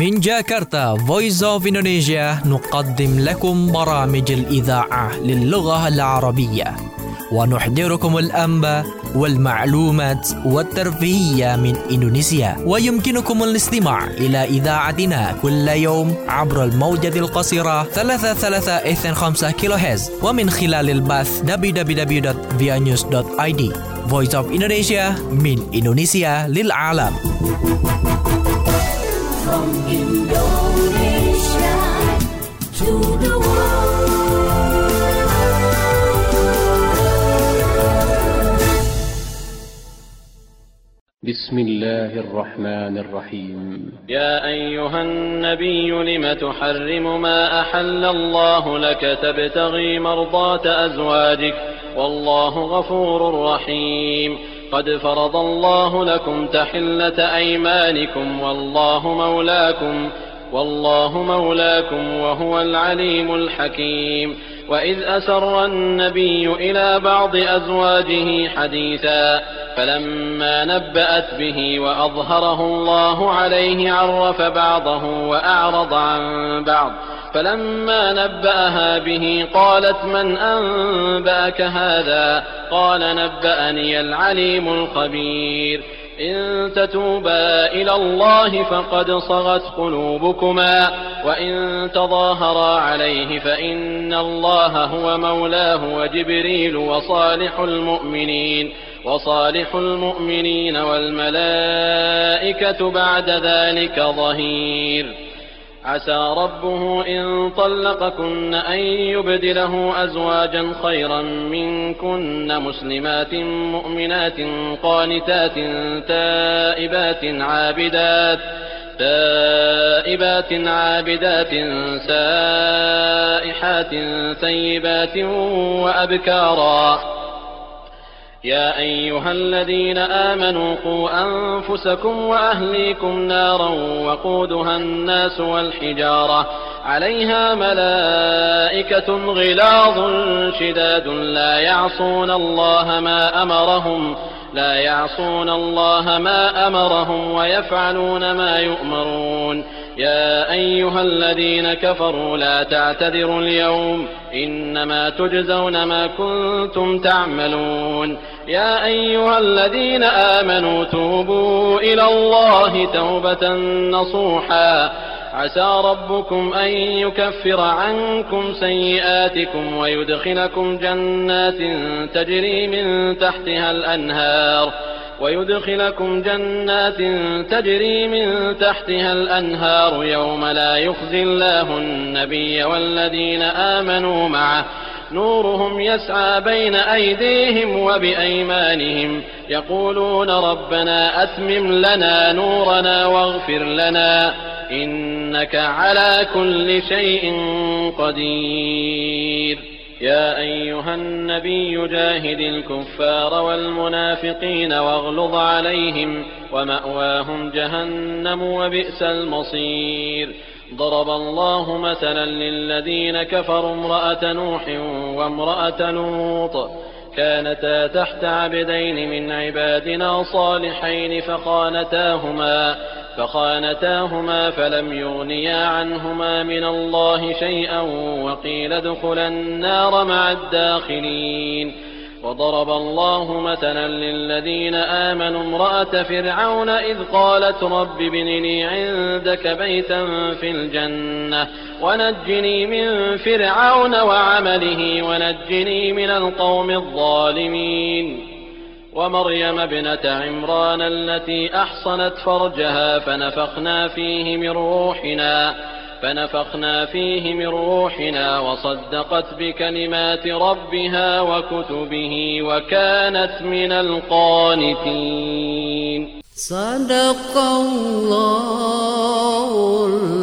من جاكرتا Voice of Indonesia نقدم لكم برامج الإذاعة للغة العربية ونحضركم الأنباء والمعلومات والترفيهية من إندونيسيا. ويمكنكم الاستماع إلى إذاعتنا كل يوم عبر الموجة القصيرة 3325 كيلوهرتز ومن خلال البث www.vianews.id. Voice of Indonesia من إندونيسيا للعالم. From Indonesia to the world. بسم الله الرحمن الرحيم. يا أيها النبي لم تحرم ما أحل الله لك تبتغي مرضات أزواجك والله غفور رحيم. قد فرض الله لكم تحلة أيمانكم والله مولاكم وهو العليم الحكيم. وإذ أسر النبي إلى بعض أزواجه حديثا فلما نبأت به وأظهره الله عليه عرف بعضه وأعرض عن بعض. فلما نبأها به قالت من أنبأك هذا؟ قال نبأني العليم الخبير. إن تتوبا إلى الله فقد صغت قلوبكما وإن تظاهرا عليه فإن الله هو مولاه وجبريل وصالح المؤمنين والملائكة بعد ذلك ظهير. عسى ربه إن طلقكن أن يبدله أزواجا خيرا منكن مسلمات مؤمنات قانتات تائبات عابدات سائحات ثيبات وأبكارا. يا أيها الذين آمنوا قوا أنفسكم وأهليكم نارا وقودها الناس والحجارة عليها ملائكة غلاظ شداد لا يعصون الله ما أمرهم ويفعلون ما يؤمرون. يا أيها الذين كفروا لا تعتذروا اليوم إنما تجزون ما كنتم تعملون. يا أيها الذين آمنوا توبوا إلى الله توبة نصوحا عسى ربكم أن يكفر عنكم سيئاتكم ويدخلكم جنات تجري من تحتها الأنهار يوم لا يخزي الله النبي والذين آمنوا معه نورهم يسعى بين أيديهم وبأيمانهم يقولون ربنا أتمم لنا نورنا واغفر لنا إنك على كل شيء قدير. يا أيها النبي جاهد الكفار والمنافقين واغلظ عليهم ومأواهم جهنم وبئس المصير. ضرب الله مثلا للذين كفروا امرأة نوح وامرأة لوط كانتا تحت عبدين من عبادنا صالحين فخانتاهما فلم يغنيا عنهما من الله شيئا وقيل ادخلا النار مع الداخلين. وضرب الله مثلا للذين آمنوا امرأة فرعون إذ قالت رب ابن لي عندك بيتا في الجنة ونجني من فرعون وعمله ونجني من القوم الظالمين. ومريم ابنة عمران التي أحصنت فرجها فنفخنا فيه من روحنا وصدقت بكلمات ربها وكتبه وكانت من القانتين. صدق الله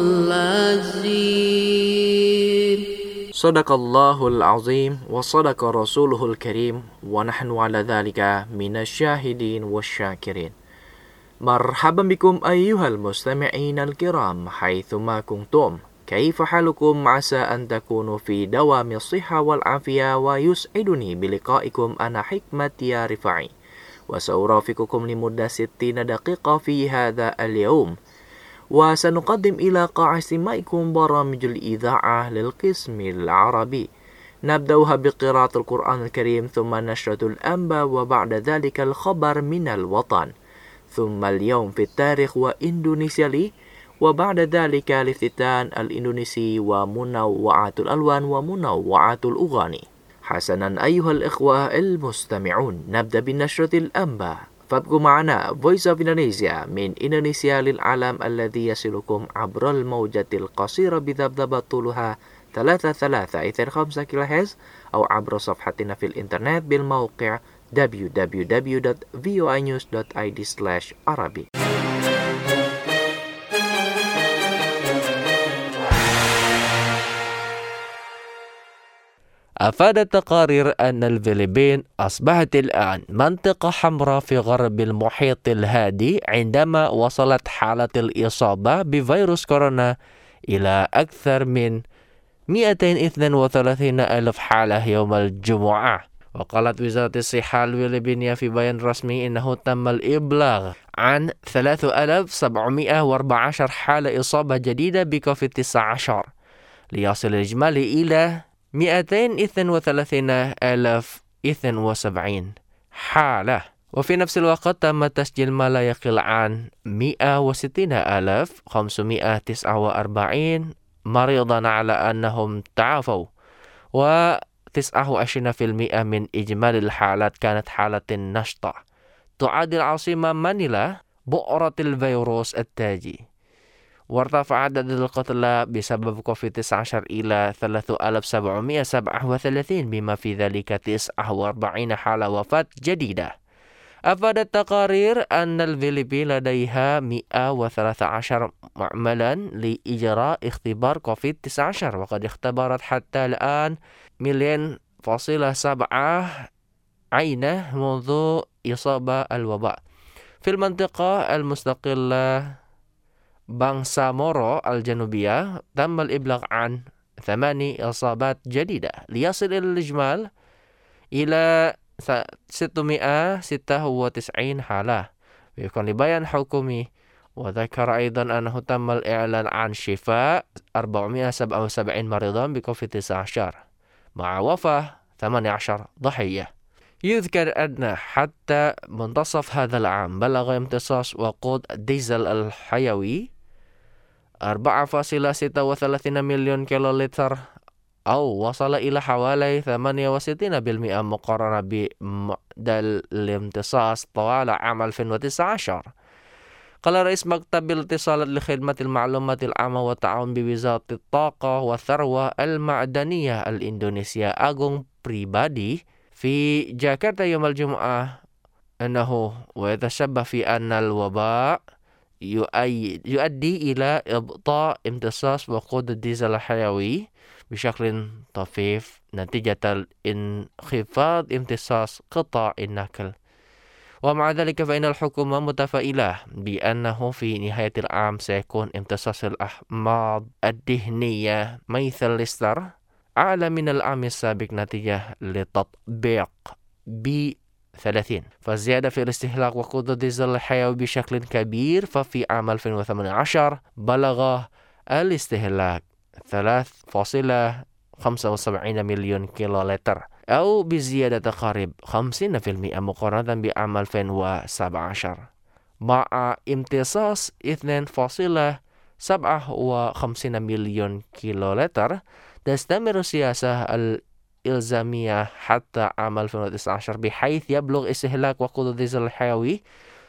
العظيم. صدق الله العظيم وصدق رسوله الكريم ونحن على ذلك من الشاهدين والشاكرين. مرحبا بكم أيها المستمعين الكرام حيثما كنتم. كيف حالكم؟ عسى أن تكونوا في دوام الصحة والعافية ويسعدني بلقائكم أنا حكمة يا رفاعي وسأرافقكم لمدة 60 دقيقة في هذا اليوم. وسنقدم إلى قاع استماعكم برامج الإذاعة للقسم العربي، نبدأها بقراءة القرآن الكريم، ثم نشرة الأنباء، وبعد ذلك الخبر من الوطن، ثم اليوم في التاريخ وإندونيسيا لي، وبعد ذلك الافتتان الإندونيسي ومنوعات الألوان ومنوعات الأغاني. حسنا أيها الإخوة المستمعون، نبدأ بنشرة الأنباء، فابقوا معنا Voice of Indonesia من إندونيسيا للعالم الذي يصلكم عبر الموجة القصيرة بذبذبة طولها 3325 كيلوهرتز، أو عبر صفحتنا في الإنترنت بالموقع www.voinews.id/Arabic. أفادت تقارير أن الفلبين أصبحت الآن منطقة حمراء في غرب المحيط الهادي عندما وصلت حالة الإصابة بفيروس كورونا إلى أكثر من 232 ألف حالة يوم الجمعة. وقالت وزارة الصحة الفلبينية في بيان رسمي إنه تم الإبلاغ عن 3714 حالة إصابة جديدة بكوفيد-19 ليصل الإجمالي إلى 232,072 حالة. وفي نفس الوقت تم تسجيل ما لا يقل عن 160,549 مريضا على أنهم تعافوا، و29% من إجمالي الحالات كانت حالة نشطة. تعد العاصمة مانيلا بؤرة الفيروس التاجي، وارتفع عدد القتلى بسبب كوفيد-19 إلى 3737، بما في ذلك 49 حالة وفاة جديدة. أفادت تقارير أن الفلبين لديها 113 معملا لإجراء اختبار كوفيد-19، وقد اختبرت حتى الآن 2.7 عينة منذ إصابة الوباء. في المنطقة المستقلة بانسامورو الجنوبية تم الإبلاغ عن 8 إصابات جديدة ليصل الإجمال إلى 696 حالة وفقا لبيان حكومي. وذكر أيضا أنه تم الإعلان عن شفاء 477 مريضا بكوفيد-19 مع وفاة 18 ضحية. يذكر أن حتى منتصف هذا العام بلغ امتصاص وقود ديزل الحيوي 4.36 مليون كيلولتر، أو وصل إلى حوالي 68% مقارنة بمعدل الامتصاص طوال عام 2019. قال رئيس مكتب الاتصالات لخدمة المعلومات العامة والتعاون بوزارة الطاقة والثروة المعدنية الإندونيسية أغونغ بريبادي في جاكرتا يوم الجمعة أنه ويتشبه في أن الوباء يؤدي إلى إبطاء امتصاص وقود الديزل الحيوي بشكل طفيف نتيجة انخفاض امتصاص قطاع النقل. ومع ذلك فإن الحكومة متفائلة بأنه في نهاية العام سيكون امتصاص الأحماض الدهنية ميثيل إستر أعلى من العام السابق نتيجة لتطبيق B30. فالزيادة في الاستهلاك وقود الديزل الحيوي بشكل كبير، ففي عام 2018 بلغ الاستهلاك 3.75 مليون كيلولتر، أو بزيادة قريب 50% مقارنة بعام 2017 مع امتصاص 2.57 مليون كيلولتر. تستمر السياسة الإلزامية حتى عام 2019 بحيث يبلغ استهلاك وقود الديزل الحيوي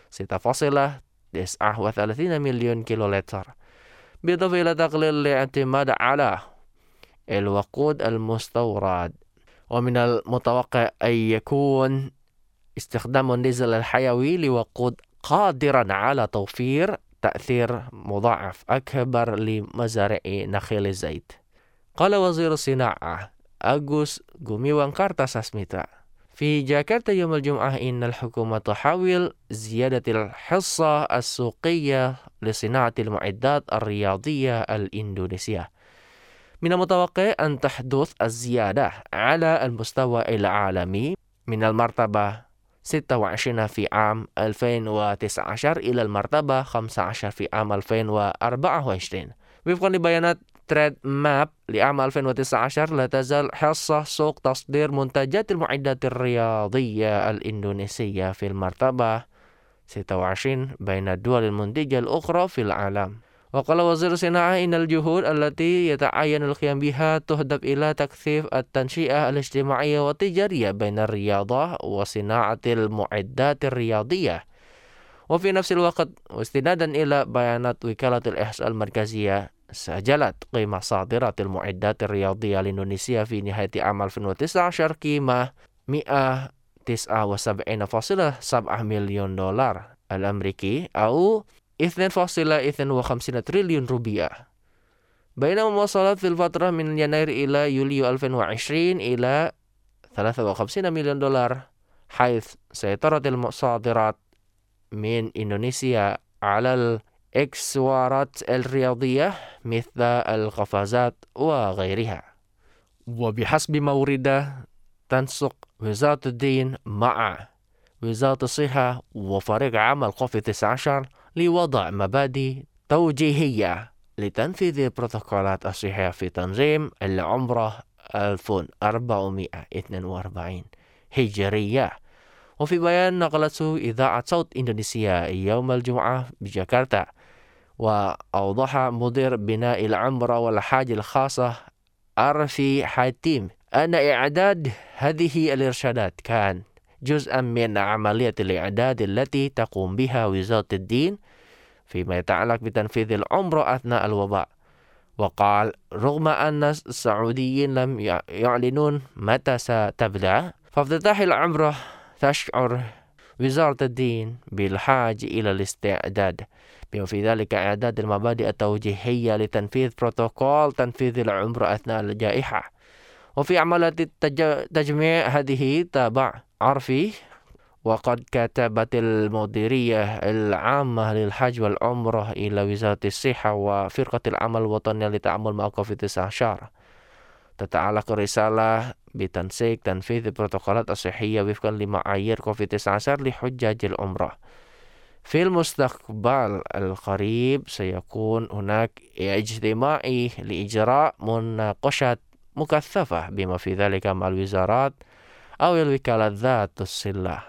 6.39 مليون كيلولتر، بالإضافة إلى تقليل الاعتماد على الوقود المستورد. ومن المتوقع أن يكون استخدام الديزل الحيوي لوقود قادرا على توفير تأثير مضاعف أكبر لمزارع نخيل الزيت. قال وزير الصناعة أغوس غوميوان كارتاساسميتا في جاكرتا يوم الجمعة إن الحكومة تحاول زيادة الحصة السوقية لصناعة المعدات الرياضية الإندونيسية. من المتوقع أن تحدث الزيادة على المستوى العالمي من المرتبة 26 في عام 2019 إلى المرتبة 15 في عام 2024. وفقا لبيانات تريد ماب لعام 2019 لا تزال حصة سوق تصدير منتجات المعدات الرياضية الإندونيسية في المرتبة 26 بين الدول المنتجة الأخرى في العالم. وقال وزير الصناعة إن الجهود التي يتعين القيام بها تهدف إلى تكثيف التنشئة الاجتماعية والتجارية بين الرياضة وصناعة المعدات الرياضية. وفي نفس الوقت واستنادا إلى بيانات وكالة الإحصاء المركزية سجلت قيمة صادرات المعدات الرياضية الإندونيسية في نهاية عام 2019 قيمة 179.7 مليون دولار الأمريكي أو 2.52 تريليون روبيا. بينما وصلت في الفترة من يناير إلى يوليو 2020 إلى 53 مليون دولار، حيث سيطرت المصادرات من إندونيسيا على الإكسسوارات الرياضية مثل القفازات وغيرها. وبحسب موردة تنسق وزارة الدين مع وزارة الصحة وفريق عمل كوفيد-19 لوضع مبادئ توجيهية لتنفيذ بروتوكولات الصحة في تنظيم العمرة 1442 هجرية. وفي بيان نقلته إذاعة صوت إندونيسيا يوم الجمعة بجاكرتا، وأوضح مدير بناء العمرة والحاج الخاصة عرفي حاتم أن إعداد هذه الإرشادات كان جزءا من عملية الإعداد التي تقوم بها وزارة الدين فيما يتعلق بتنفيذ العمرة أثناء الوباء. وقال رغم أن السعوديين لم يعلنون متى ستبدأ فافتتاح العمرة، تشعر وزارة الدين بالحاجة إلى الاستعداد بما في ذلك إعداد المبادئ التوجيهية لتنفيذ بروتوكول تنفيذ العمرة أثناء الجائحة. وفي عملية تجميع هذه تابع عرفي، وقد كتبت المديرية العامة للحج والعمرة إلى وزارة الصحة وفرقة العمل الوطني للتعامل مع كوفيد-19 تتعلق الرسالة بتنسيق تنفيذ البروتوكولات الصحية وفقا لمعايير كوفيد-19 لحجاج العمرة. في المستقبل القريب سيكون هناك اجتماع لإجراء مناقشات مكثفة بما في ذلك مع الوزارات أو الوكالات ذات الصلة.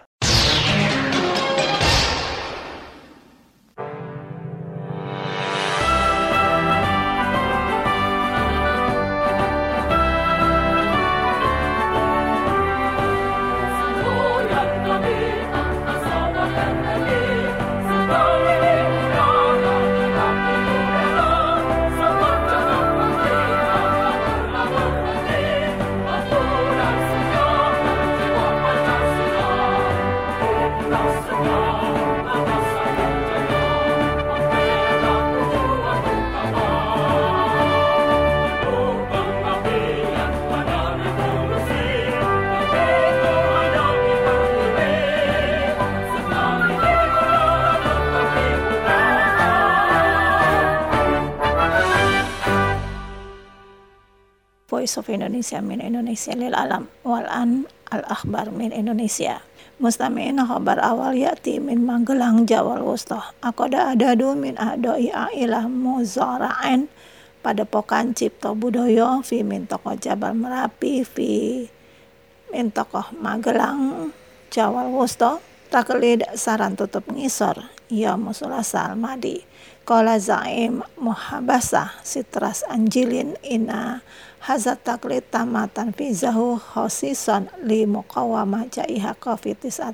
Voice of Indonesia من إندونيسيا للعالم. والآن الأخبار من إندونيسيا. مستمعين خبر awal يأتي من Magelang Jawa Wusta. Akoda adadu min ahdoi ailah muzara'en Padepokan Cipto Budoyo fi min tokoh Jabal Merapi fi min tokoh Magelang Jawa Wusta. Taklid saran tutup ngisor ya musulasa almadi. Kola zaim muhabasah sitras anjilin ina hazat taklid tamatan fi zahu khosison li muqawamah jaiha COVID-19.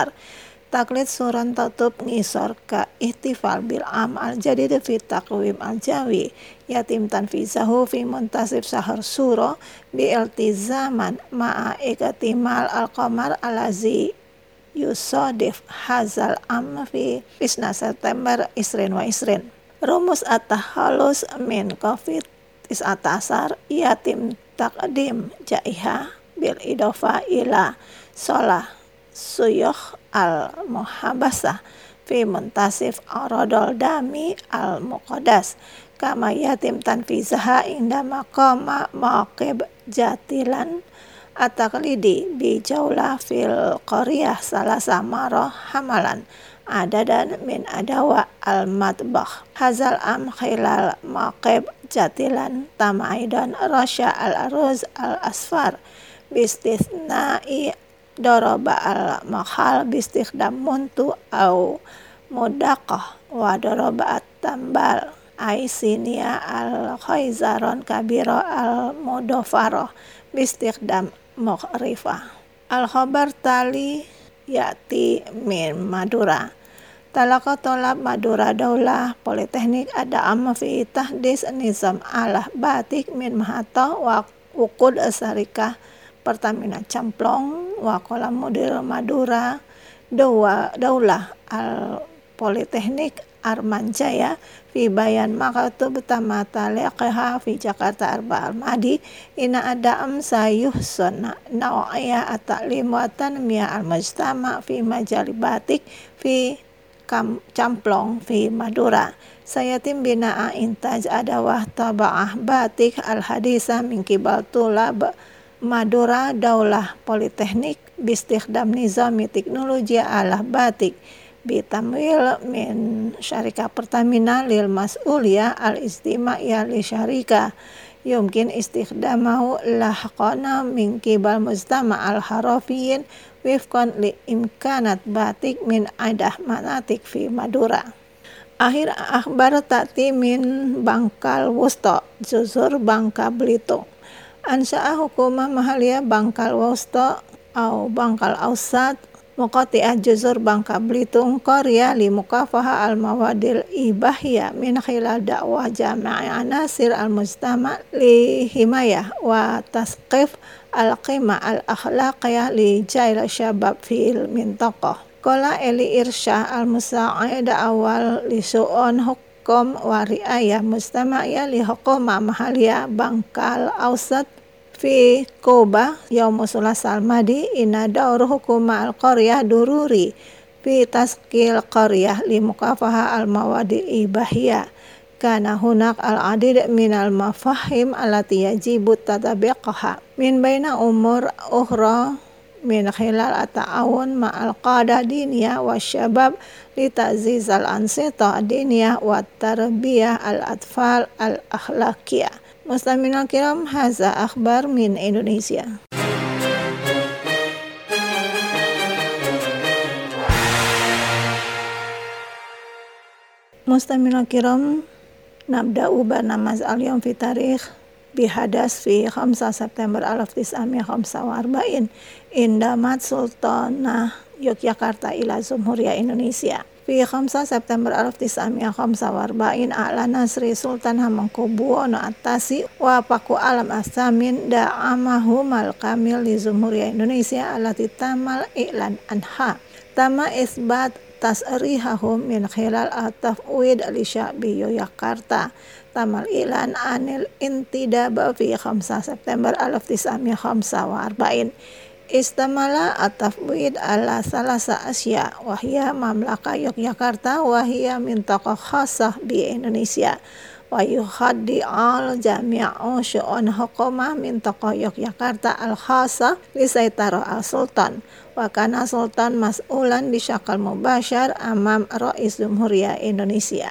Taklid suran tutup ngisor ka ihtifal bil am al jadid fi taqwim al jawi yatim tanfizahu fi muntasib sahar suro bi iltizaman ma'a ikatimal al qamar alazi yusodif hazal am fi 9 September isrin wa isrin. Rumus at-tahalus min COVID-19 yatim takdim jaiha bil idofa ila solah suyuh al-muhabasah fi muntasif aradol dami al-muqadas kama yatim tanfizaha inda maqama maqib jatilan At-taqlidi bi jawlah fil qaryah salasa marah hamalan adadan min adawa al-matbakh. Hazal am khilal maqib jatilan tamaidan rasya al-aruz al-asfar bistithna'i daraba al-makhal bistikhdam muntu au mudaqah wa daraba at-tambal aisinia al-khayzaron kabira al-mudofaroh bistikhdam mukhrifah. Al-khabar tali yati min Madura. Talaka tolab Madura Daulah Politeknik ada amma fi tahdis nizam alah batik min mahata wa uqud asarikah Pertamina Camplong wa kolam model Madura Daulah al Politeknik Armanjaya fi bayan makatub tamata liqaha fi Jakarta Arba al-Madi ina ada sayuh sonna nawaya at-ta'lim wa tanmiyah al-mujtama fi majali batik fi Camplong fi Madura. Sayatim binaa intaj adawah taba'ah batik al-hadisa min kibal tulab Madura Daulah Politeknik bistikhdam nizami teknologi alah batik bitamwil min syarikah Pertamina lil mas'uliyah al-istima'iyah li syarikah yumkin istikhdamahu lahqana min kibal mujtama al-harafiyin wifqan li imkanat batik min adah manatik fi Madura. Akhir akhbar ta'ti min Bangkal Wusta Juzur Bangka Belitung. Ansa'ah hukumah mahaliyah Bangkal Wusta au Bangkal Ausat Muqati'ah Juzur Bangka Belitung Korea li mukafaha al-mawadil ibahiyah min khilal dakwah jama'i anasir al-mujtama li himayah wa tasqif al-qimah al-akhlaqiyah li jail syabab fil mintaqah. Kola Eli Irsyah al-musa'id awal li su'un hukum wa riayah mujtama'iyah li hukumah mahaliyah Bangkal Ausat fi Koba yaumus sulasal madi ina daur hukuma al-qaryah dururi fi taskil qaryah li mukafaha al-mawadi ibahiyah kana hunak al-adid min al-mafahim alati yajibu tatabiqaha min baina umur ukhra min khilal at-ta'awun ma'al qadah diniyah wa syabab li ta'ziz al-ansita diniyah wa tarbiyah al-atfal al-akhlaqiyah. Musliminal kiram, haza akhbar min Indonesia. Musliminal kiram, nabda'u barnamaz al-yawm fi tarikh bihadas fi 5 September 1945 indamat Sultanah Yogyakarta ila Jumhuriyah Indonesia. Fi 5 September 1945 a'lana Sri Sultan Hamengkubuwono At-Tasi wa Paku Alam As-Samin da'amahum al-kamil li Jumhuriyah Indonesia alati tamal i'lan anha tama isbat tasrihahum min khilal at-tafwid li sya'bi Yogyakarta tamal i'lan anil intidab fi 5 September 1945 istamala at-tafwid ala salasa asya wahia mamlaka Yogyakarta wahia mintaqah khasah bi Indonesia wa yukhaddi al jami'u syu'un hukumah mintaqah Yogyakarta al khasah li saitara al-sultan wa kana sultan mas'ulan bisyakal mubasyar amam Rais Jumhuriyah Indonesia.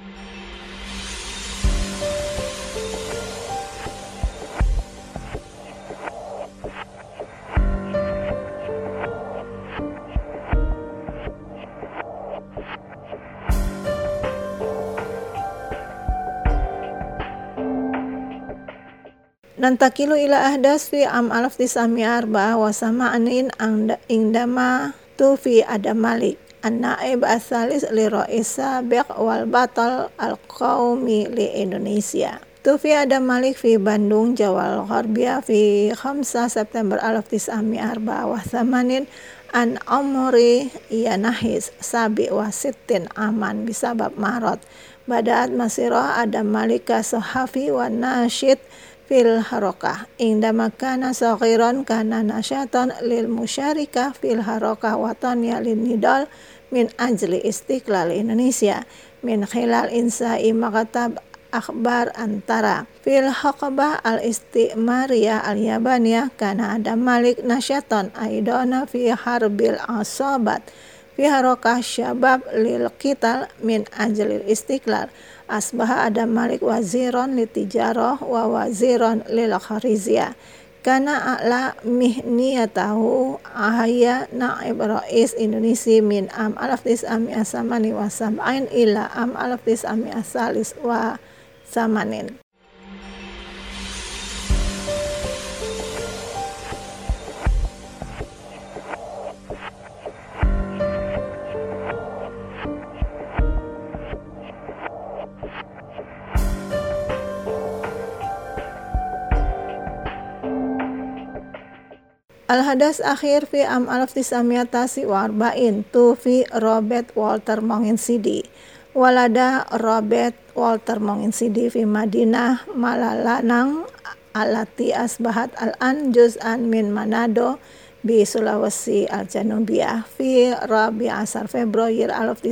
Nantakilu ila ahdas fi am 1904 wa sama'anin indama tufi Adam Malik an-naib as-salis li rais sabiq wal batal al-qaumi li Indonesia. Tufi Adam Malik fi Bandung Jawa Gharbiyah fi 5 September 1904 wa samanin an umri yanahis sabi wa sittin aman bisabab marad badaat masirah Adam Malik sahafi wa nasyid fil harokah indama kana saghiran kana nasyatan lil musyarikah fil harokah wataniyah lin nidal min ajli istiqlal Indonesia min khilal insai makatab akhbar antara fil haqabah al-istimariyah al-yabaniyah kana Adam Malik nasyaton aidona fi harbil asabat fi harakah syabab lil qital min ajlil istiqlal asbaha Adam Malik waziron litijarah wa waziron lil khariziyah kana a'la mihniyatahu ahaya na'ib rais Indonesia min am alaftis ami asamani wa sab'ain ila am alaftis ami asalis wa samanin. Al-hadas akhir fi am al-940 tu fi Robert Walter Monginsidi walada Robert Walter Monginsidi fi Madinah Malalanang alati asbahat al-an juz'an min Manado bi Sulawesi al-Janubiyah fi Rabi Asar Februari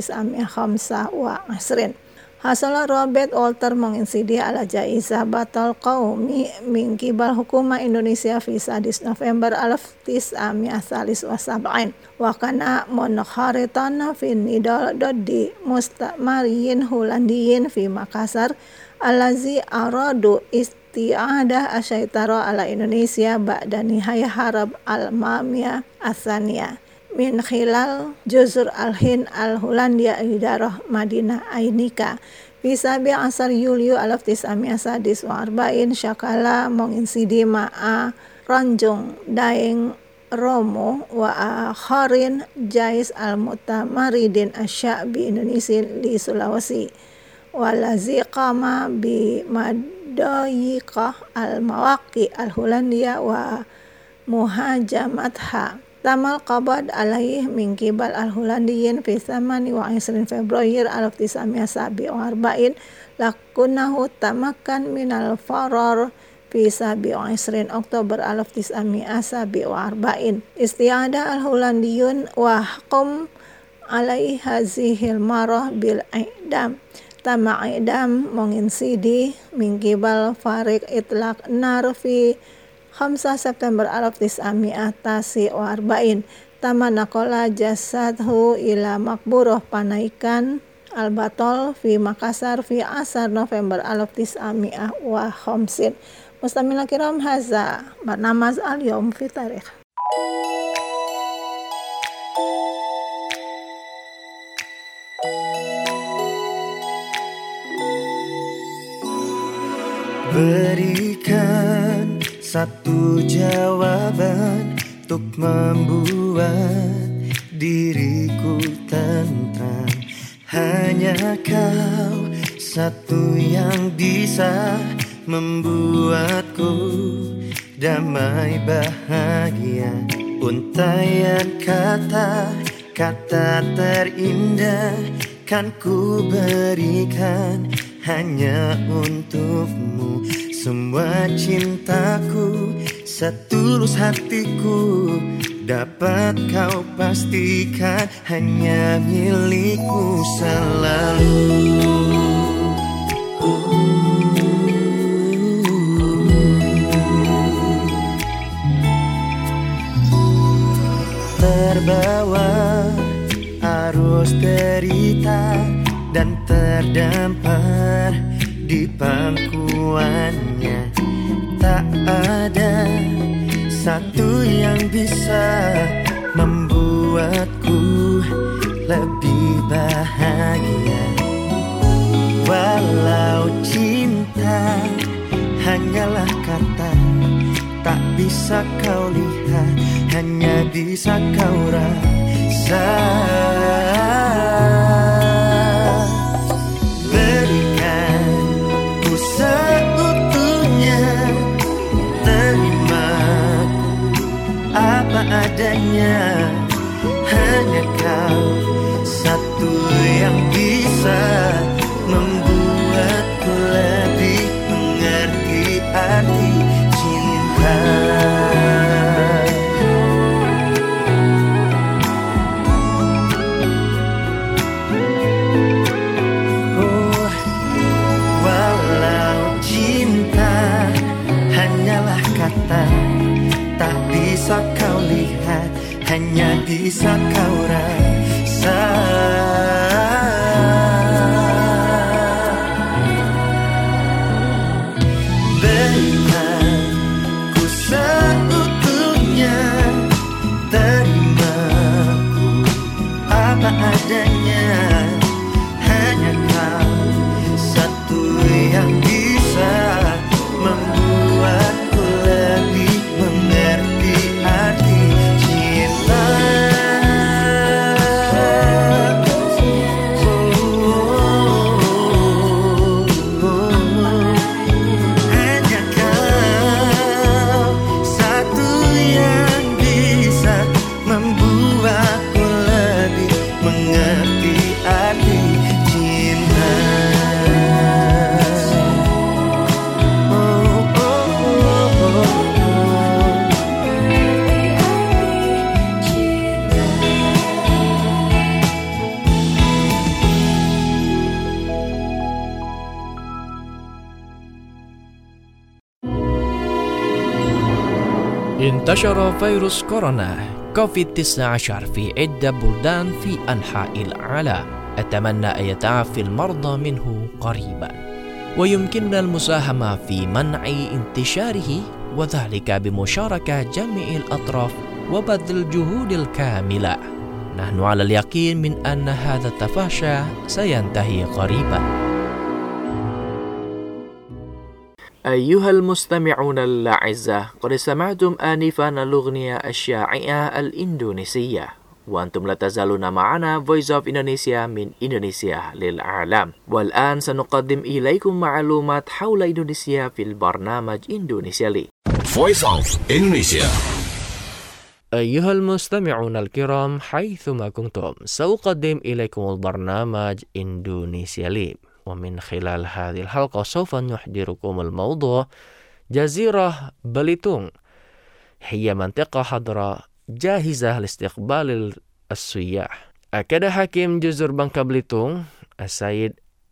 al-925 Hasala Robert Walter Monginsidi ala jaizah batal qaumi min qibal hukuma Indonesia fi 1 November 1977 wa kana munkharitan fi nidal dodi mustamariyin Holandiyin fi Makassar allazi aradu isti'adah asyaitara ala Indonesia ba'da nihayah harab al-mamiyah as-saniyah min khilal juzur al-Hind al-Hollandia idarah Madinah Ainika fi 17 Yulyo 1940 syakala Monginsidi ma'a ranjung daeng Romo wa akharin jais al-mutamaridin asyabi Indonesia di Sulawesi walazi qama bi madayiqah al-mawaqi al-Hollandia wa muhajamatha tamal qabad alaih min qibal al-Hollandiyin fi 28 Februari 1947 lakunahu tamakan min al-farar fi 27 Oktober 1947 istiada al-Hollandiyun wa haqum alaih hazihil marah bil i'dam tama i'dam Monginsidi min qibal Farik Itlaq Nar fi 5 September 1940 tama nakola jasadhu ila makburoh panaikan al-batol fi Makassar fi asar November 1950 mustamila kiram haza barnamaz al-yawm fi tarikh. Berikan satu jawaban untuk membuat diriku tentram. Hanya kau satu yang bisa membuatku damai bahagia. Untaian kata-kata terindah kan ku berikan hanya untukmu. Semua cintaku, setulus hatiku, dapat kau pastikan hanya milikku selalu. Terbawa arus derita dan terdampar di pangkuannya, tak ada satu yang bisa membuatku lebih bahagia. Walau cinta hanyalah kata, tak bisa kau lihat, hanya bisa kau rasa. Adanya hanya kau satu yang bisa membuatku lebih mengerti arti cinta. Oh, walau bisa kau rasa. Berikanku seutuhnya, terimaku apa adanya. Hanya kau satu yang bisa membuatku lebih mengerti arti cinta. Hanya kau satu yang bisa membuatku lebih mengerti arti cinta. انتشر فيروس كورونا كوفيد-19 في عدة بلدان في أنحاء العالم. أتمنى أن يتعافى المرضى منه قريبا، ويمكننا المساهمة في منع انتشاره، وذلك بمشاركة جميع الأطراف وبذل الجهود الكاملة. نحن على اليقين من أن هذا التفشي سينتهي قريبا. أيها المستمعون الأعزاء، قد سمعتم آنفا الأغنية الشائعة الإندونيسية، وأنتم لا تزالون معنا Voice of Indonesia من إندونيسيا للعالم. والآن سنقدم إليكم معلومات حول إندونيسيا في البرنامج إندونيسيا لي. Voice of Indonesia. أيها المستمعون الكرام حيثما كنتم، سأقدم إليكم البرنامج إندونيسيا لي، ومن خلال هذه الحلقة سوف نحضركم الموضوع جزيرة بليتونغ. هي منطقة خضراء جاهزة لاستقبال السياح. أكد حاكم جزر بانكا بليتونغ السيد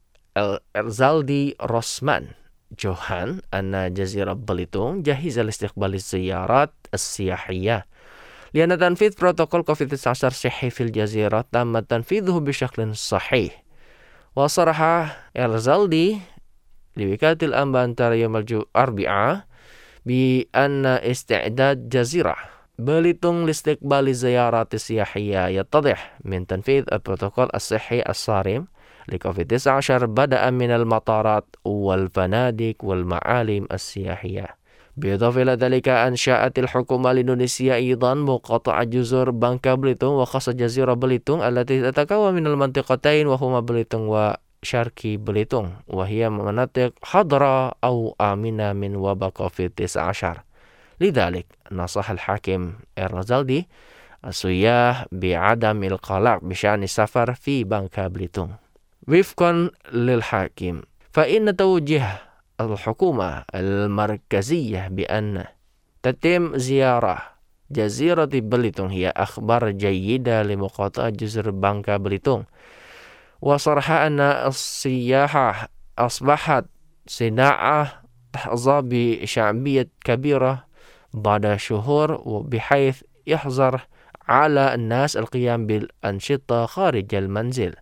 إرزالدي روسمان جوهان أن جزيرة بليتونغ جاهزة لاستقبال الزيارات السياحية، لأن تنفيذ بروتوكول كوفيد-19 صحي في الجزيرة تم تنفيذه بشكل صحيح. وصرح إرزالدي لوكالة الأنباء أنتارا يوم الأربعاء بأن استعداد جزيرة بليتونغ لاستقبال الزيارات السياحية يتضح من تنفيذ البروتوكول الصحي الصارم لكوفيد-19 بدءا من المطارات والفنادق والمعالم السياحية. بالإضافة إلى ذلك، أنشأت الحكومة الإندونيسية أيضا مقاطعة جزر بانكا بليتونغ، وخاصة جزيرة بليتونغ التي تتكون من المنطقتين وهما بليتونغ وشرقي بليتونغ، وهي مناطق خضراء أو آمنة من وباء كوفيد-19. لذلك نصح الحاكم إرزالدي السياح بعدم القلق بشأن السفر في بانكا بليتونغ. وفقا للحاكم، فإن توجيه الحكومة المركزية بأن تتم زيارة جزيرة بليتونغ هي أخبار جيدة لمقاطعة جزر بانكا بليتونغ. وصرح أن السياحة أصبحت صناعة تحظى بشعبية كبيرة بعد شهور، وبحيث يحظر على الناس القيام بالأنشطة خارج المنزل.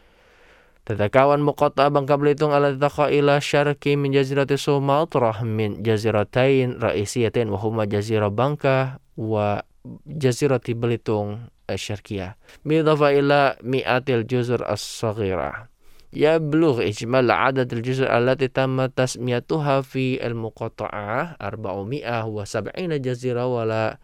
تتكون مقاطعة بانكا بليتونغ التي تقع إلى الشرق من جزيرة سومطرة من جزيرتين رئيسيتين، وهما جزيرة بانكا وجزيرة بليتونغ الشرقية، بالإضافة إلى مئات الجزر الصغيرة. يبلغ إجمالي عدد الجزر التي تم تسميتها في المقاطعة 470 جزيرة، ولا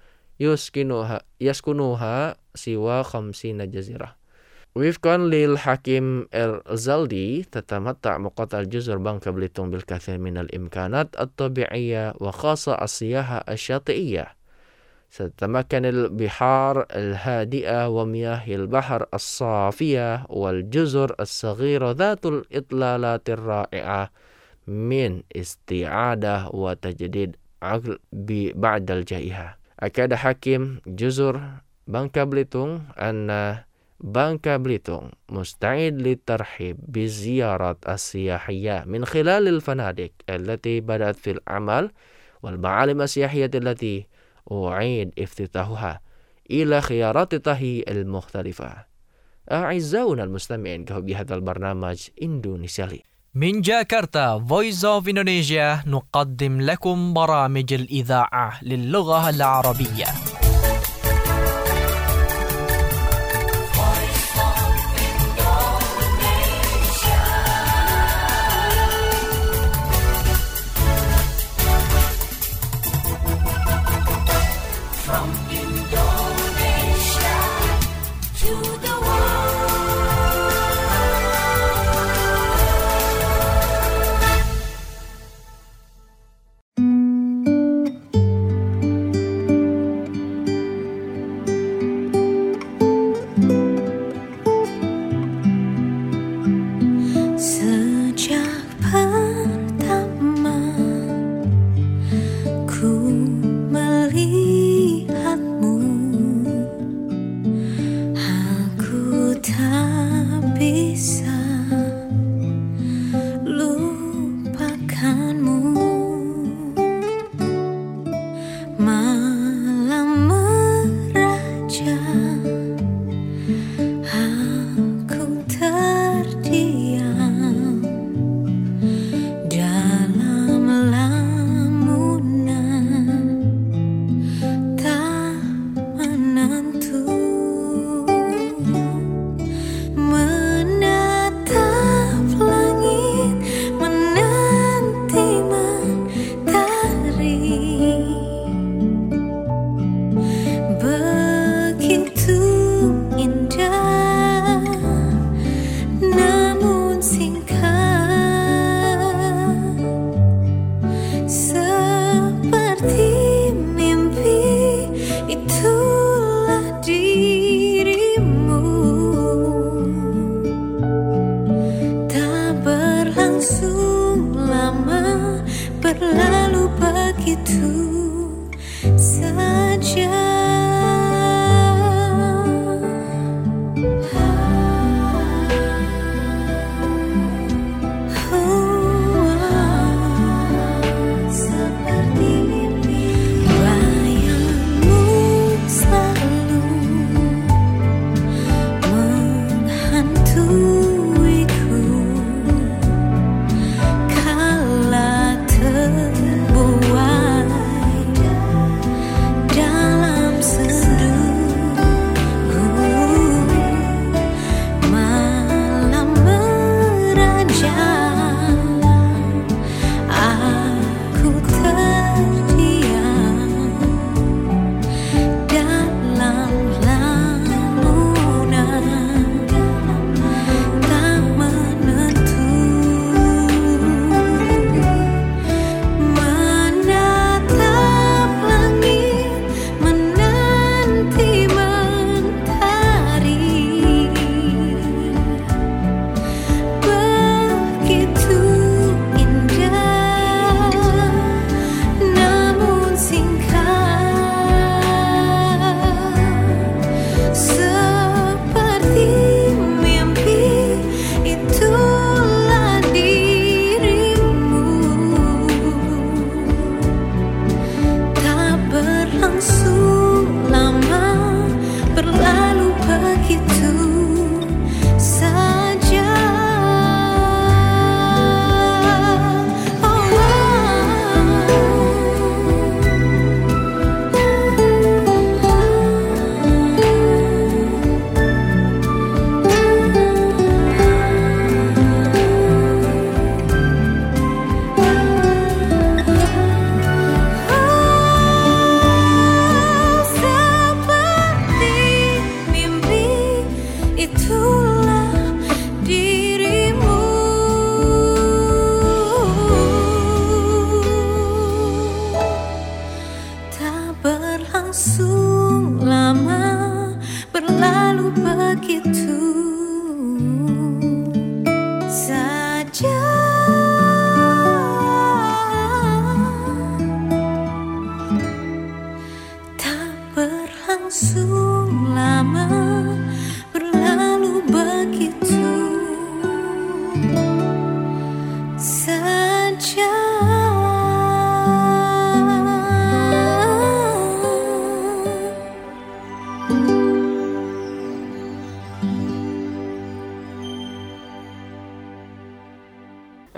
يسكنها سوى 50 جزيرة. وفقا للحاكم إرزالدي، تتمتع مقاطعة جزر بانكا بليتونغ بالكثير من الإمكانات الطبيعية، وخاصة السياحة الشاطئية. ستتمكن البحار الهادئة ومياه البحر الصافية والجزر الصغيرة ذات الإطلالات الرائعة من استعادة وتجديد عقل بعد الجائحة. أكد حاكم جزر بانكا بليتونغ أن بانكا بليتونغ مستعد للترحيب بالزيارات السياحية من خلال الفنادق التي بدأت في العمل والمعالم السياحية التي أعيد افتتاحها. إلى خياراتها المختلفة. أعزائنا المستمعين في هذا البرنامج إندونيسيالي. من جاكرتا Voice of Indonesia نقدم لكم برامج الإذاعة للغة العربية.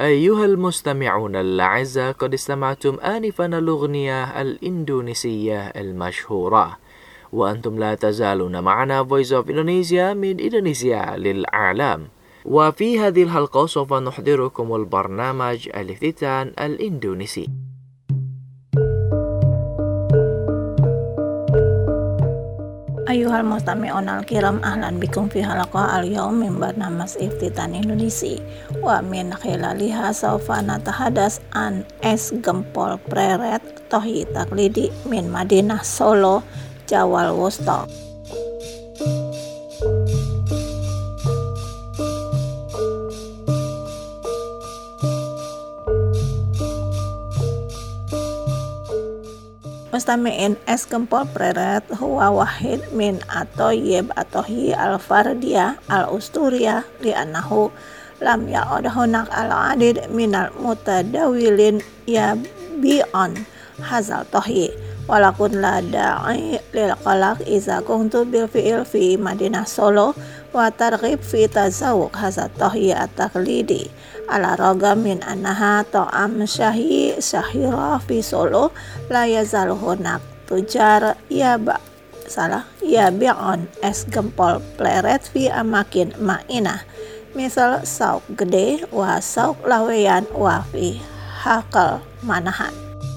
أيها المستمعون الأعزاء قد استمعتم آنفا الأغنية الإندونيسية المشهورة وأنتم لا تزالون معنا Voice of Indonesia من إندونيسيا للعالم. وفي هذه الحلقة سوف نحضركم البرنامج الافتتان الإندونيسي. Ayuhal mustami'un al-kiram, ahlan bikum fi halaqah al-yawm min barnamas iftitan Indonesia. Wa min khilaliha sawfa natahadas an es gempol preret tohi taklidi min Madinah Solo, Jawal Wusta. Mustami'in, es gempol preret huwa wahid min atoyib atohi al-fardiyah al-usturiyah li'annahu lam ya'ud hunak al-adid minal mutadawilin yabi'an hazal tohi walakun la da'i lil qalaq iza kuntu bil fi'il fi Madinah Solo wa targhib fi tazawuq hazal tohi at-taklidi ala roga min annaha ta'am syahira fi Solo la yazalu hunak tujar yabi'un es gempol pleret fi amakin ma'inah misal sauk gede wa sauk laweyan wa fi hakal manahan.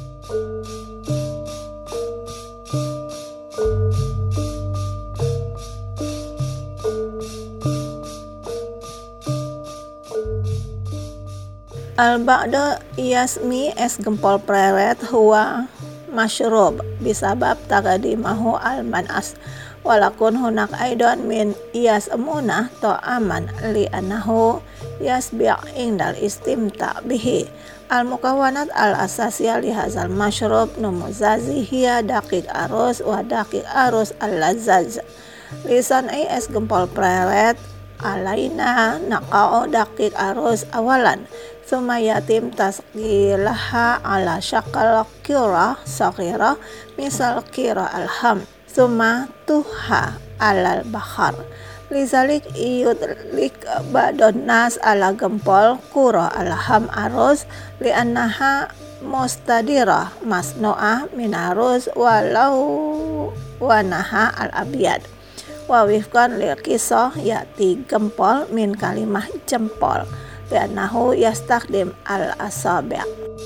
Al-ba'da yasmi es gempol preret huwa mashrub bisabab taqdimahu al-manas walakun hunak aidan min iyas amunah ta'aman li'annahu yasbi' indal istimta' bihi al-mukawanat al-asasiyah lihazal mashrub numuzazi hiya daqiq arus wa daqiq arus al-lazaz lisan es gempol preret alaina naqa'u daqiq arus awalan Thumma yatim tasqilaha ala syakal kira saghira misal kira alham Thumma tuha alal bahar Lizalik iyudlik ba'don nas ala gempol kura alham arus li'annaha mustadira masno'ah min arus walau wanaha al-abiyad wa wifkan lil kisah yati gempol min kalimah jempol li'annahu yastakhdim al-asabi'.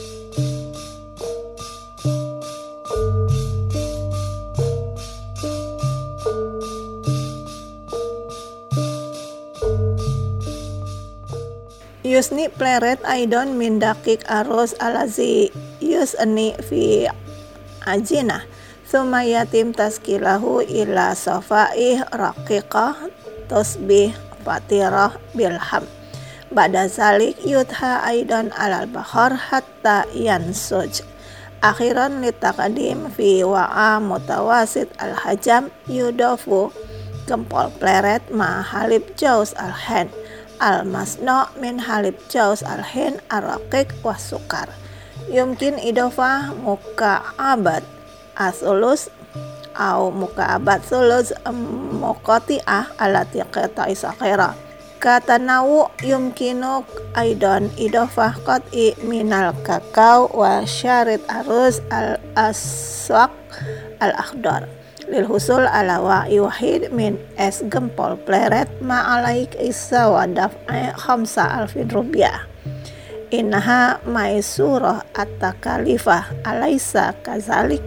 Yusni pleret aidon min daqiq arus alazi yusni fi ajinah thumma yatim taskilahu ila safa'ih raqiqah tasbih fatirah bilham Ba'da zalik yudha aidan alal bahar hatta yansuj. Akhiran litaqadim fi wa'a mutawasit al-hajam yudafu gempol pleret ma halib jaus al-hen al-masno min halib jaus al-hen ar-raqiq wa sukar. Yumkin idofah muka abad asulus au muka abad sulus muqati'ah ala tiqata isakhira. Kata nawu yumkinu aidan idofah qat'i minal kakao wa syarit arus al-aswaq al-akhdar lil husul ala wa'i wahid min es gempol pleret ma'alaik isa wa daf'i 5,000 rupiah innaha maisurah at-takalifah alaisa kazalik.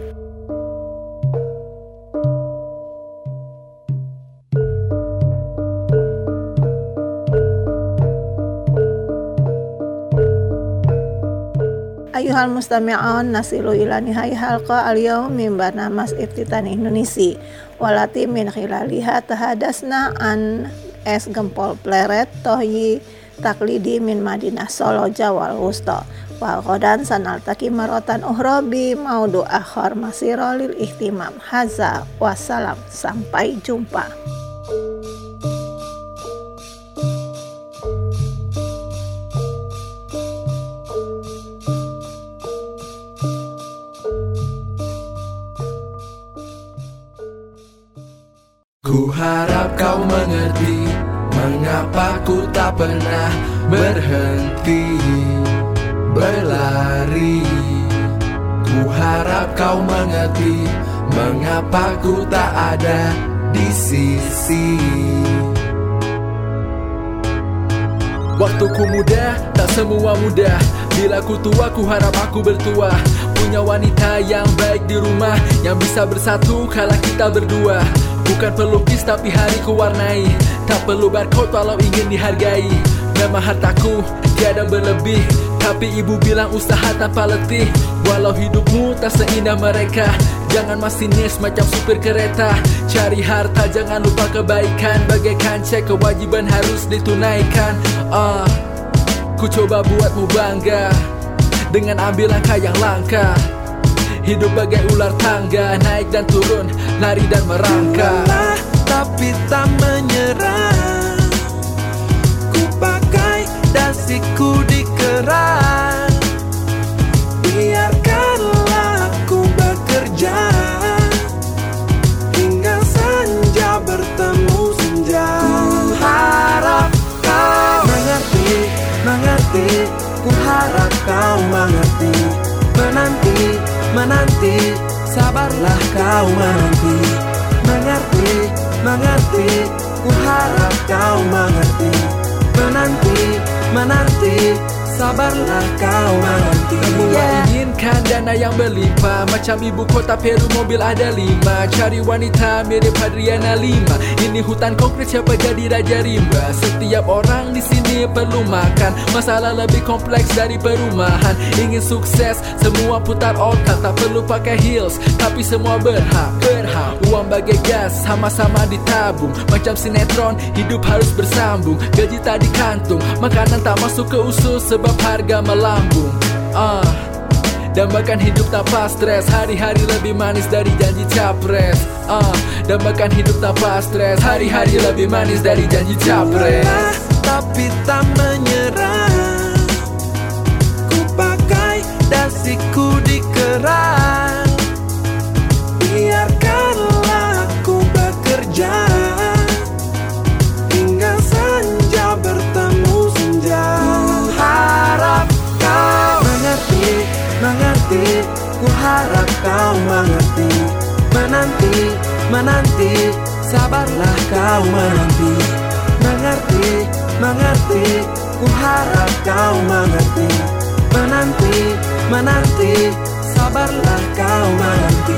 Ayuhal mustami'un nasilu ila nihai halqa al-yawm min barnamas iftitan Indonesia walati min khilaliha tahadasna an es gempol pleret tohi taklidi min Madinah Solo Jawal Wusta wa ghadan sanaltaqi maratan ukhra bi maudu akhar masira lil ihtimam haza wassalam sampai jumpa. Ku harap kau mengerti mengapa ku tak pernah berhenti. berlari. Ku harap kau mengerti mengapa ku tak ada di sisi. Waktuku muda, tak semua mudah. Bila ku tua, ku harap aku bertua. Punya wanita yang baik di rumah, yang bisa bersatu kala kita berdua. Bukan pelukis tapi hari ku warnai. Tak perlu barcode walau ingin dihargai. Memang hartaku tiada berlebih, tapi ibu bilang usaha tanpa letih. Walau hidupmu tak seindah mereka, jangan masinis macam supir kereta. Cari harta jangan lupa kebaikan, bagaikan cek kewajiban harus ditunaikan. Ku coba buatmu bangga dengan ambil langkah yang langka. Hidup bagai ular tangga, naik dan turun, lari dan merangkak. Lelah tapi tak menyerah, ku pakai dasiku di keran. Biarkanlah aku bekerja hingga senja bertemu senja. Ku harap kau mengerti, ku harap kau mengerti. Menanti, sabarlah kau menanti. Mengerti, ku harap kau mengerti. Menanti, sabarlah kau menanti. Semua inginkan dana yang berlimpah, macam ibu kota Peru mobil ada 5. Cari wanita mirip Adriana Lima. Ini hutan konkret, siapa jadi raja rimba. Setiap orang di sini perlu makan, masalah lebih kompleks dari perumahan. Ingin sukses, semua putar otak. Tak perlu pakai heels, tapi semua berhak. Uang bagai gas, sama-sama ditabung. Macam sinetron, hidup harus bersambung. Gaji tak di kantung, makanan tak masuk ke usus sebab harga melambung. Dambakan hidup tanpa stres, hari-hari lebih manis dari janji capres. Dambakan hidup tanpa stres, hari-hari lebih manis dari janji capres. Lelah tapi tak menyerah, ku pakai dasiku di keran. Biarkanlah aku bekerja hingga senja bertemu senja. Ku harap kau mengerti, ku harap kau mengerti. Menanti, sabarlah kau menanti. Mengerti, ku harap kau mengerti. Menanti, sabarlah kau menanti.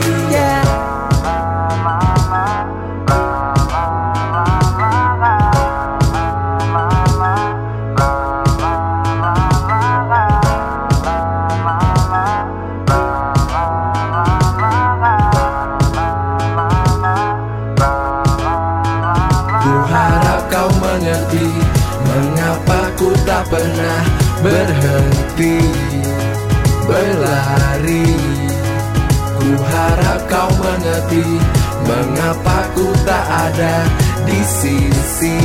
Mengerti mengapa ku tak pernah berhenti berlari. Ku harap kau mengerti mengapa ku tak ada di sisi.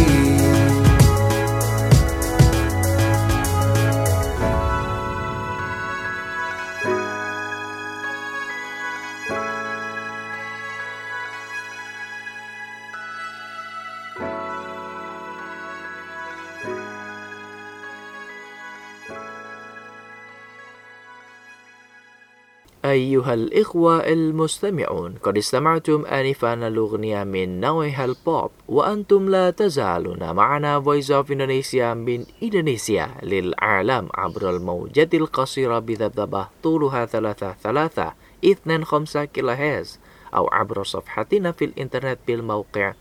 أيها الإخوة المستمعون، قد استمعتم آنفا الأغنية من نوعها البوب، وأنتم لا تزالون معنا Voice of Indonesia من إندونيسيا للعالم عبر الموجات القصيرة بذبذبة طولها 3.325 كيلوهرتز، أو عبر صفحتنا في الإنترنت بالموقع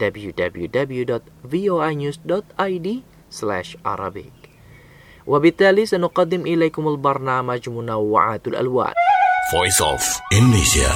www.voinews.id/Arabic. وبالتالي سنقدم إليكم البرنامج منوعات الألوان. Voice of Indonesia.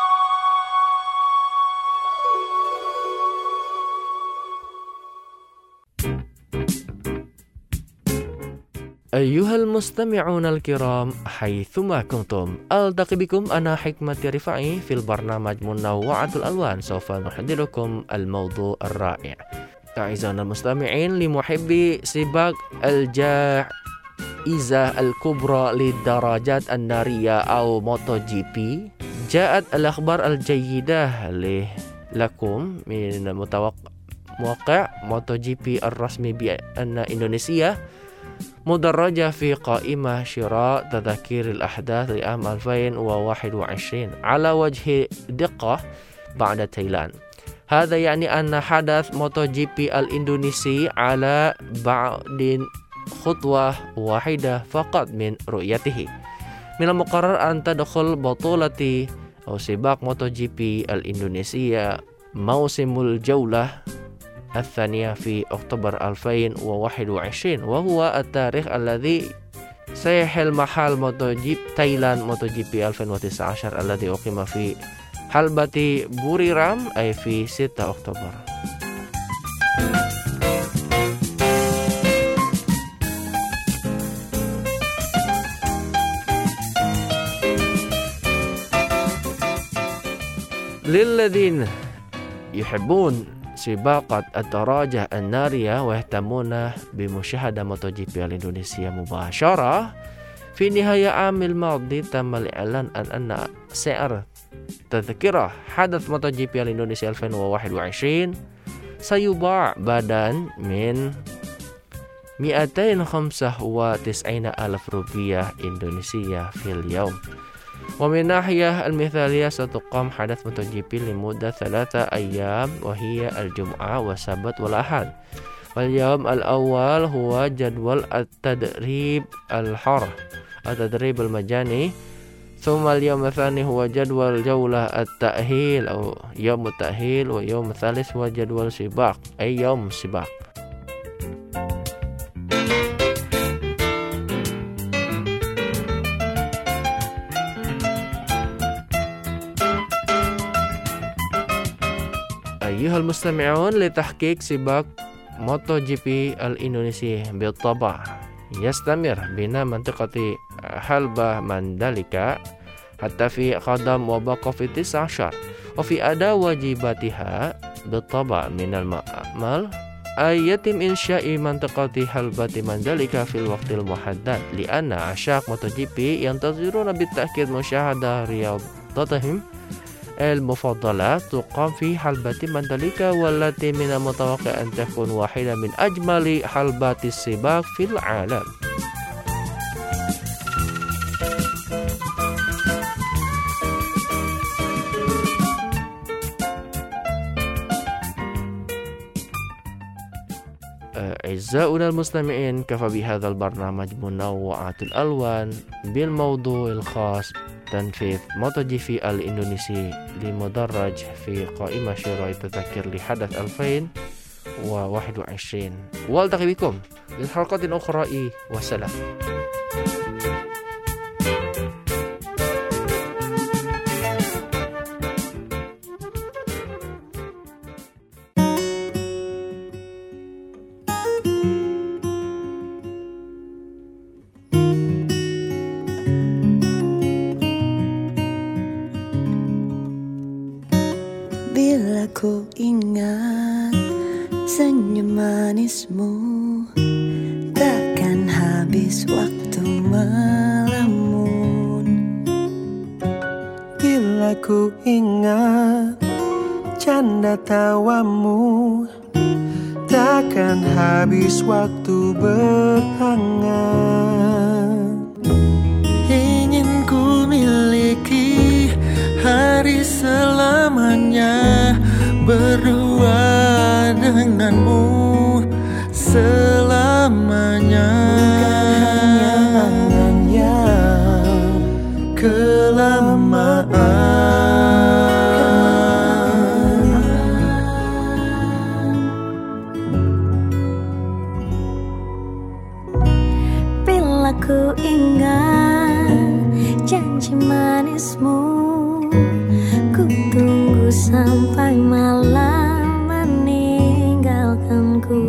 أيها المستمعون الكرام حيثما كنتم، ألتقي بكم أنا حكمة رفاعي في البرنامج منوعات الألوان. سوف نحضركم الموضوع الرائع. أعزائنا المستمعين، لمحبي سباق الجائزة الكبرى للدراجات النارية أو موتو جي بي، جاءت الأخبار الجيدة لكم من موقع موتو جي بي الرسمي بأن إندونيسيا مدرجة في قائمة شراء تذاكير الأحداث لعام 2021 على وجه دقة بعد تايلاند. هذا يعني أن حدث موتو جي بي الإندونيسي على بعد خطوة واحدة فقط من رؤيته. من المقرر أن تدخل بطولة أو سباق موتو جي بي الإندونيسية موسم الجولة الثانية في أكتوبر 2021، وهو التاريخ الذي سيحل محل موتو جي تايلاند موتو جي بي 2019 الذي أقيم في حلبة بوريرام أي في 6 أكتوبر. للذين يحبون سباقة الدراجة النارية ويهتمون بمشاهدة موتو جي بي الإندونيسية مباشرة، في نهاية عام الماضي تم الإعلان أن سعر تذكرة حدث موتو جي بي الإندونيسية 2021 سيباع بدلا من 295,000 روبية إندونيسية في اليوم. ومن ناحية المثالية ستقام حدث موتو جي بي لمدة 3 أيام، وهي الجمعة والسبت والأحد. واليوم الأول هو جدول التدريب الحر التدريب المجاني، ثم اليوم الثاني هو جدول جولة التأهيل أو يوم التأهيل، ويوم الثالث هو جدول سباق أي يوم سباق. أيها المستمعون، لتحقيق سباق موتو جي بي الإندونيسي بالطبع يستمر بنا منطقة حلبة مانداليكا حتى في قدم وبقى في 19، وفي أداء واجباتها بالطبع من المأمل أن يتم إنشاء منطقة حلبة مانداليكا في الوقت المحدد، لأن عشاق موتو جي بي ينتظرون بالتأكيد مشاهدة رياضتهم المفضلة تقام في حلبة مانداليكا، والتي من المتوقع أن تكون واحدة من أجمل حلبات السباق في العالم. أعزائنا المستمعين، كفى بهذا البرنامج منوعة الألوان بالموضوع الخاص تنفيذ موتو جي بي الإندونيسي لمدرج في قائمة شراء تذاكر لحدث 2021. والتقي بكم للحلقات الأخرى، وسلام. Bila ku ingat senyum manismu, takkan habis waktu melamun. Bila ku ingat canda tawamu, takkan habis waktu berhangat. Ingin ku miliki hari selamanya, berdua denganmu selamanya. Bukan hanya yang kelamaan. Bila ku ingat janji manismu, ku tunggu sampai malam meninggalkanku.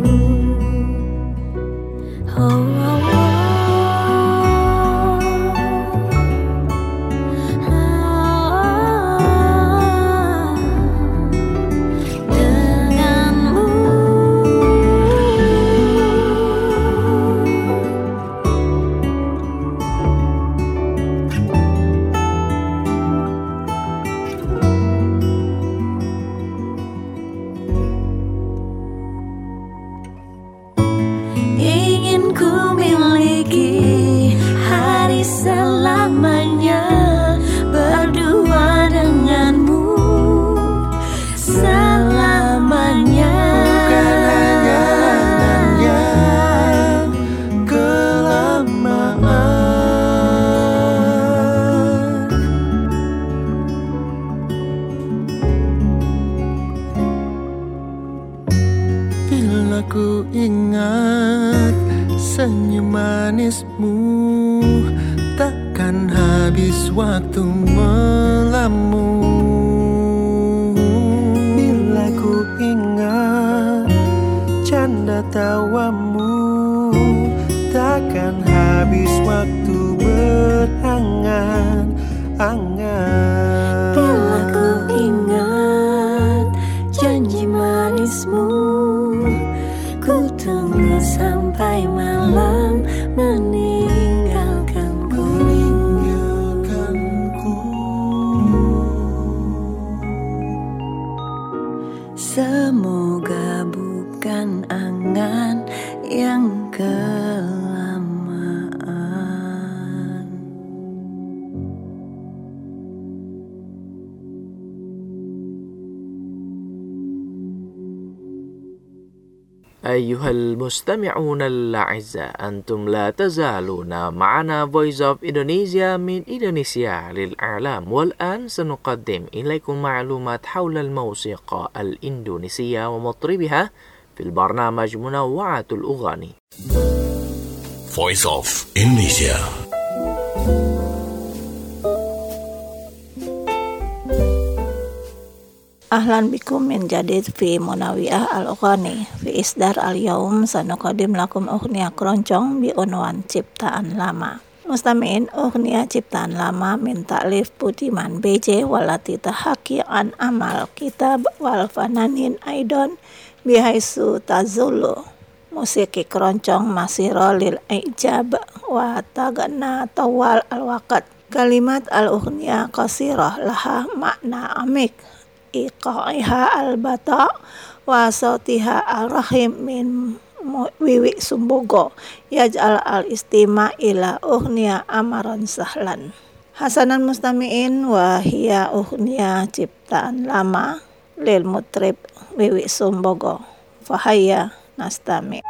Denganmu selamanya berdua denganmu, selamanya. Bukan hanya kelamaan. Bila ku ingat senyum manismu, takkan habis waktu melamun. Bila ku ingat canda tawamu, takkan habis waktu berangan-angan. Bila ku ingat janji manismu, ku tunggu sampai malam meninggalkanku. Semoga bukan angan yang kelamaan. أيها المستمعون الأعزاء، أنتم لا تزالون معنا Voice of Indonesia من إندونيسيا للإعلام. والآن سنقدم إليكم معلومات حول الموسيقى الإندونيسية ومطربها في البرنامج منوعات الأغاني. Voice of Indonesia. Ahlan bikum min jadid fi Munawiah al-Ughani. Fi isdar al-yawm sanuqadim lakum ughniya keroncong bi unwan ciptaan lama. Mustami'in ughniya ciptaan lama min ta'lif Budiman BJ walati tahaki an amal kitab wal fananin aidon bihaisu tazulu. Musiki keroncong masiro lil ijab wa tagana tawal al-waqt. Kalimat al-ughniya qasirah laha makna amik. Iqa'iha al-bata wa sautiha al-rahim min wiwi sumbogo yaj'al al-istima ila ughniya amaran sahlan. Hasanan mustami'in wa hiya ughniya ciptaan lama lil mutrib wiwi sumbogo. Fahaya nastami.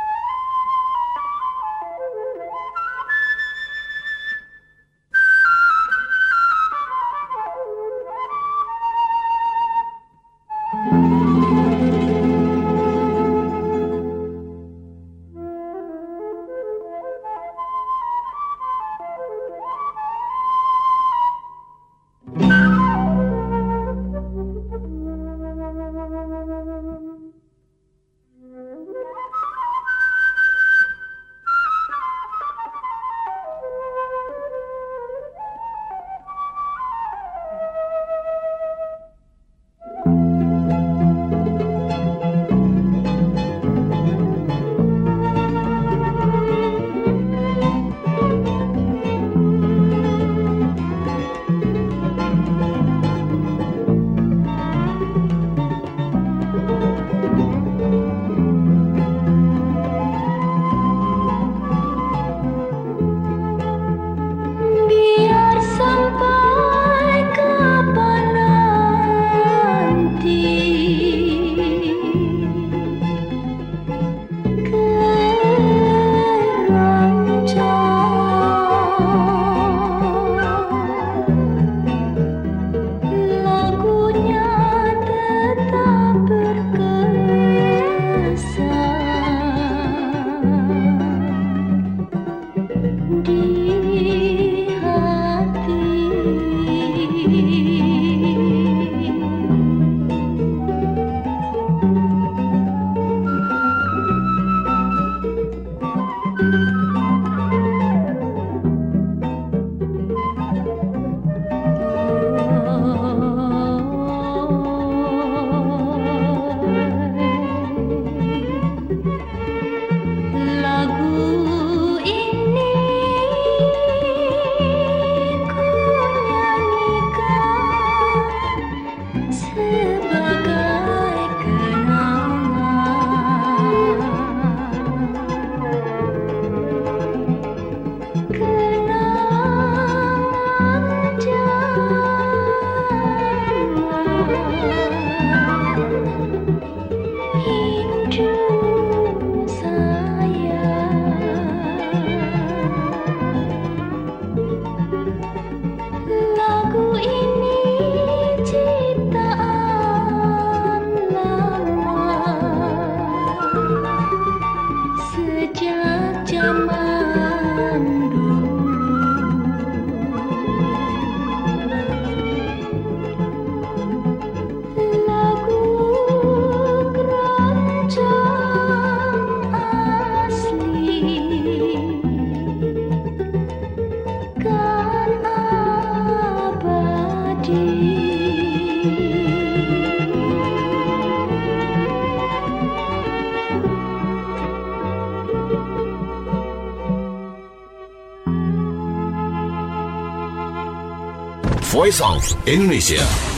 Voice of Indonesia.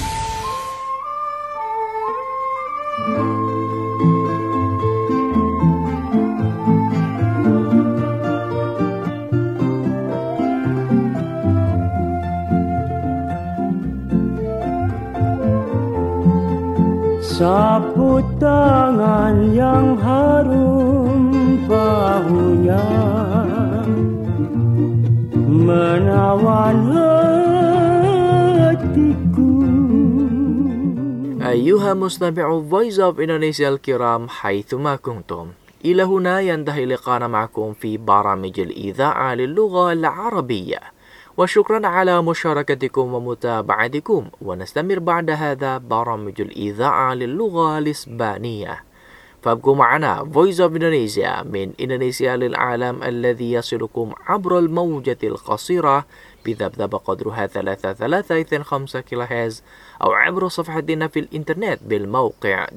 Sapu tangan yang harum bahunya menawan hatiku. Ayuha mustami'u Voice of Indonesia al-kiram haithuma kuntum. إلى هنا ينتهي لقاءنا معكم في برامج الإذاعة للغة العربية، وشكرا على مشاركتكم ومتابعتكم. ونستمر بعد هذا برامج الإذاعة للغة الإسبانية، فابقوا معنا Voice of Indonesia من إندونيسيا للعالم الذي يصلكم عبر الموجة القصيرة بذبذب قدرها 3.325 كيلوهرتز، أو عبر صفحتنا في الإنترنت بالموقع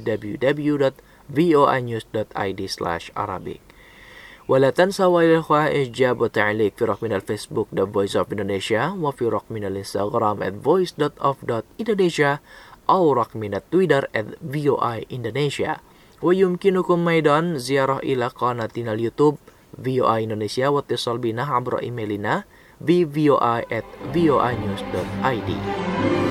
www.voanews.id/Arabic. ولا تنسوا يا الأخوة إعجاب وتعليق في رقمنا الفيسبوك The Voice of Indonesia، وفي رقمنا الإنستغرام @voice.of.indonesia، أو رقمنا تويتر @VOI Indonesia. ويمكنكم أيضا زيارة إلى قناتنا اليوتيوب VOI Indonesia، واتصال بنا عبر إيميلنا bvoi@voinews.id.